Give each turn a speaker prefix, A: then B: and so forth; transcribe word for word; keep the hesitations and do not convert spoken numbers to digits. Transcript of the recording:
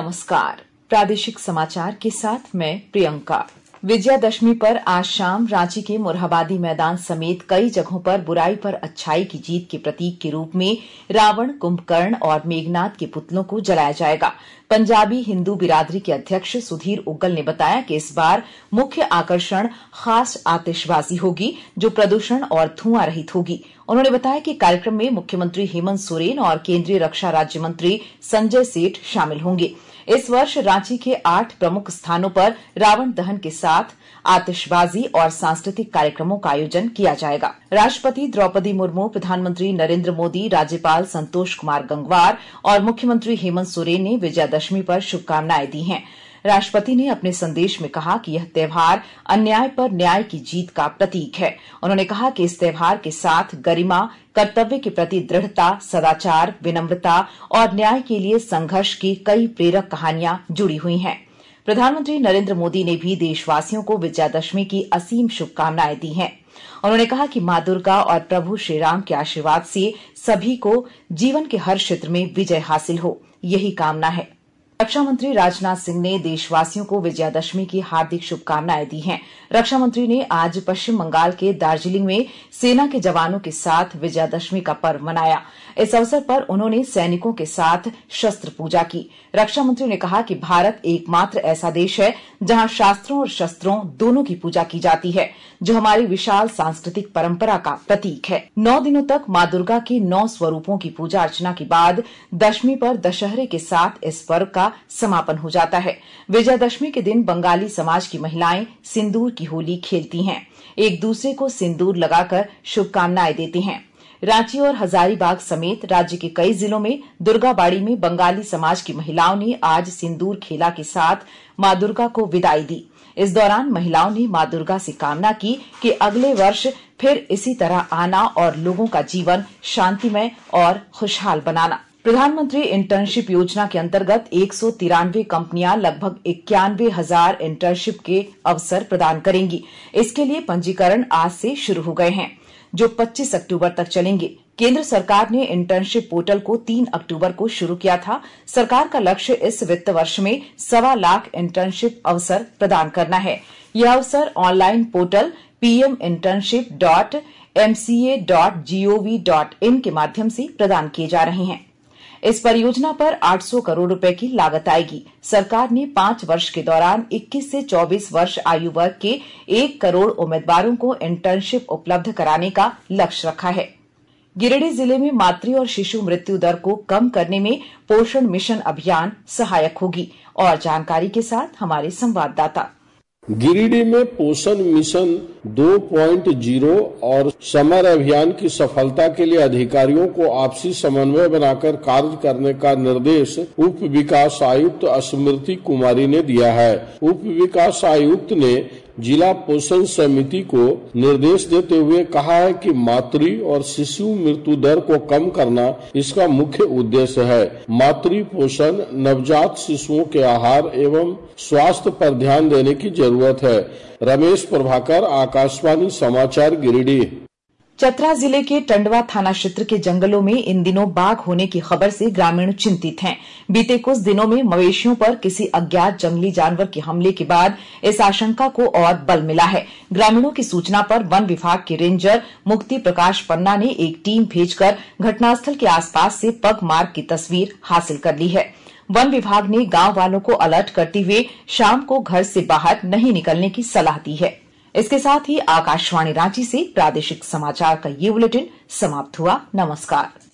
A: नमस्कार। प्रादेशिक समाचार के साथ मैं प्रियंका। विजयादशमी पर आज शाम रांची के मोरहाबादी मैदान समेत कई जगहों पर बुराई पर अच्छाई की जीत के प्रतीक के रूप में रावण, कुंभकर्ण और मेघनाद के पुतलों को जलाया जाएगा। पंजाबी हिंदू बिरादरी के अध्यक्ष सुधीर उग्गल ने बताया कि इस बार मुख्य आकर्षण खास आतिशबाजी होगी जो प्रदूषण और धुआं रहित होगी। उन्होंने बताया कि कार्यक्रम में मुख्यमंत्री हेमंत सोरेन और केंद्रीय रक्षा राज्य मंत्री संजय सेठ शामिल होंगे। इस वर्ष रांची के आठ प्रमुख स्थानों पर रावण दहन के साथ आतिशबाजी और सांस्कृतिक कार्यक्रमों का आयोजन किया जाएगा। राष्ट्रपति द्रौपदी मुर्मू, प्रधानमंत्री नरेंद्र मोदी, राज्यपाल संतोष कुमार गंगवार और मुख्यमंत्री हेमंत सोरेन ने विजयादशमी पर शुभकामनाएं दी हैं। राष्ट्रपति ने अपने संदेश में कहा कि यह त्योहार अन्याय पर न्याय की जीत का प्रतीक है। उन्होंने कहा कि इस त्योहार के साथ गरिमा, कर्तव्य के प्रति दृढ़ता, सदाचार, विनम्रता और न्याय के लिए संघर्ष की कई प्रेरक कहानियां जुड़ी हुई हैं। प्रधानमंत्री नरेंद्र मोदी ने भी देशवासियों को विजयादशमी की असीम शुभकामनाएं दी हैं। उन्होंने कहा कि मां दुर्गा और प्रभु श्रीराम के आशीर्वाद से सभी को जीवन के हर क्षेत्र में विजय हासिल हो, यही कामना है। रक्षा मंत्री राजनाथ सिंह ने देशवासियों को विजयादशमी की हार्दिक शुभकामनाएं दी हैं। रक्षा मंत्री ने आज पश्चिम बंगाल के दार्जिलिंग में सेना के जवानों के साथ विजयादशमी का पर्व मनाया। इस अवसर पर उन्होंने सैनिकों के साथ शस्त्र पूजा की। रक्षा मंत्री ने कहा कि भारत एकमात्र ऐसा देश है जहां शास्त्रों और शस्त्रों दोनों की पूजा की जाती है, जो हमारी विशाल सांस्कृतिक परंपरा का प्रतीक है। नौ दिनों तक मां दुर्गा के नौ स्वरूपों की पूजा अर्चना के बाद दशमी पर दशहरे के साथ इस पर्व का समापन हो जाता है। विजयादशमी के दिन बंगाली समाज की महिलाएं सिंदूर की होली खेलती हैं, एक दूसरे को सिंदूर लगाकर शुभकामनाएं देती हैं। रांची और हजारीबाग समेत राज्य के कई जिलों में दुर्गाबाड़ी में बंगाली समाज की महिलाओं ने आज सिंदूर खेला के साथ मां दुर्गा को विदाई दी। इस दौरान महिलाओं ने मां दुर्गा से कामना की कि अगले वर्ष फिर इसी तरह आना और लोगों का जीवन शांतिमय और खुशहाल बनाना। प्रधानमंत्री इंटर्नशिप योजना के अंतर्गत एक सौ तिरानवे कंपनियां लगभग इक्यानवे हजार इंटर्नशिप के अवसर प्रदान करेंगी। इसके लिए पंजीकरण आज से शुरू हो गए हैं, जो पच्चीस अक्टूबर तक चलेंगे। केंद्र सरकार ने इंटर्नशिप पोर्टल को तीन अक्टूबर को शुरू किया था। सरकार का लक्ष्य इस वित्त वर्ष में सवा लाख इंटर्नशिप अवसर प्रदान करना है। यह अवसर online portal PM internship dot MCA dot GOV dot in के माध्यम से प्रदान किए जा रहे हैं। इस परियोजना पर आठ सौ करोड़ रुपए की लागत आएगी। सरकार ने पांच वर्ष के दौरान इक्कीस से चौबीस वर्ष आयु वर्ग के एक करोड़ उम्मीदवारों को इंटर्नशिप उपलब्ध कराने का लक्ष्य रखा है। गिरिडीह जिले में मातृ और शिशु मृत्यु दर को कम करने में पोषण मिशन अभियान सहायक होगी। और जानकारी के साथ हमारे संवाददाता।
B: गिरिडीह में पोषण मिशन दो पॉइंट शून्य और समर अभियान की सफलता के लिए अधिकारियों को आपसी समन्वय बनाकर कार्य करने का निर्देश उप विकास आयुक्त स्मृति कुमारी ने दिया है। उप विकास आयुक्त ने जिला पोषण समिति को निर्देश देते हुए कहा है कि मातृ और शिशु मृत्यु दर को कम करना इसका मुख्य उद्देश्य है। मातृ पोषण, नवजात शिशुओं के आहार एवं स्वास्थ्य पर ध्यान देने की जरूरत है। रमेश प्रभाकर, आकाशवाणी समाचार, गिरिडीह।
A: चतरा जिले के टंडवा थाना क्षेत्र के जंगलों में इन दिनों बाघ होने की खबर से ग्रामीण चिंतित हैं। बीते कुछ दिनों में मवेशियों पर किसी अज्ञात जंगली जानवर के हमले के बाद इस आशंका को और बल मिला है। ग्रामीणों की सूचना पर वन विभाग के रेंजर मुक्ति प्रकाश पन्ना ने एक टीम भेजकर घटनास्थल के आसपास से पग मार्ग की तस्वीर हासिल कर ली है। वन विभाग ने गांव वालों को अलर्ट करते हुए शाम को घर से बाहर नहीं निकलने की सलाह दी है। इसके साथ ही आकाशवाणी रांची से प्रादेशिक समाचार का ये बुलेटिन समाप्त हुआ। नमस्कार।